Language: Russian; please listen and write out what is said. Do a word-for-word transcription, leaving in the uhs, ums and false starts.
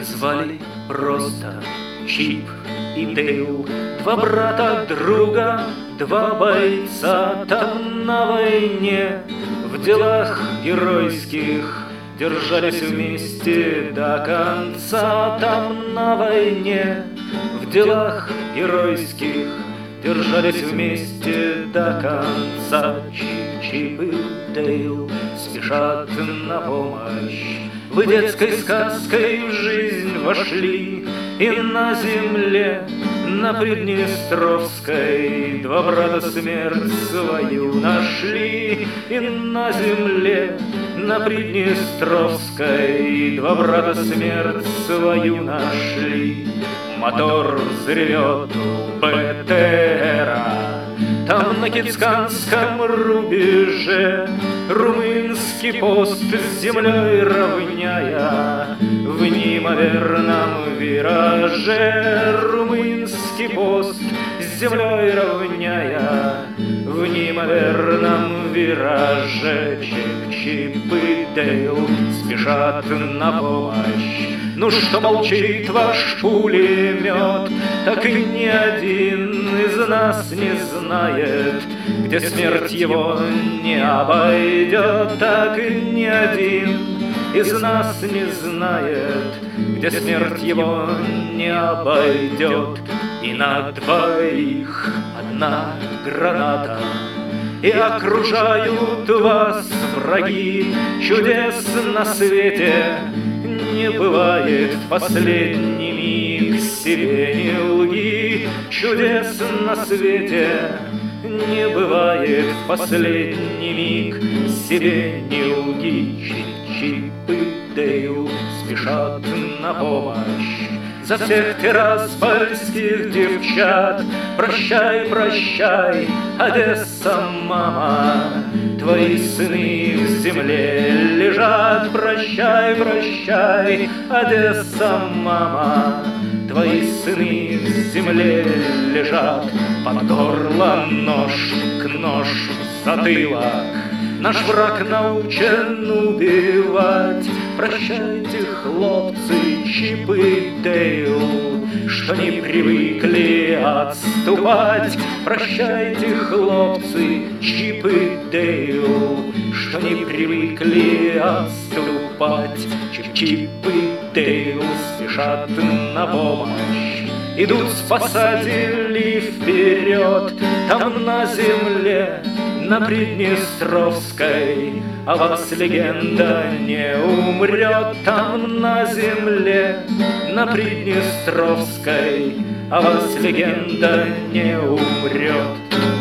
звали просто Чип и Дейл, два брата друга, два бойца там на войне. В делах геройских держались вместе до конца там на войне. В делах геройских держались вместе до конца. Чип и Дейл спешат на помощь. Вы детской сказкой в жизнь вошли, и на земле, на Приднестровской, два брата смерть свою нашли. И на земле, на Приднестровской, два брата смерть свою нашли. Мотор заревет у БТРа, там на Кицканском рубеже румынский пост с землей равняя в неимоверном вираже. Румынский пост с землей равняя в неимоверном вираже. Чип и Дейл спешат на помощь. Ну что молчит ваш пулемет? Так и ни один из нас не знает, где смерть его не обойдет. Так и ни один из нас не знает, где смерть его не обойдет. И на двоих одна граната, и окружают вас враги. Чудес на свете не бывает в последний миг, себе не лги. Чудес на свете не бывает в последний миг, себе не лги. Чип и Дейл спешат на помощь. За всех тираспольских девчат прощай, прощай, Одесса, мама, твои сыны в земле лежат. Прощай, прощай, Одесса, мама, твои сыны в земле лежат. Под горло нож, к нож в затылок, наш враг научен убивать. Прощайте, хлопцы, Чип и Дейл, что не привыкли отступать. Прощайте, хлопцы, Чип и Дейл, что не привыкли отступать. Чип и Дейл спешат на помощь. Идут спасатели вперед, там на земле, на Приднестровской, о вас легенда не умрет. Там на земле, на Приднестровской, о вас легенда не умрет.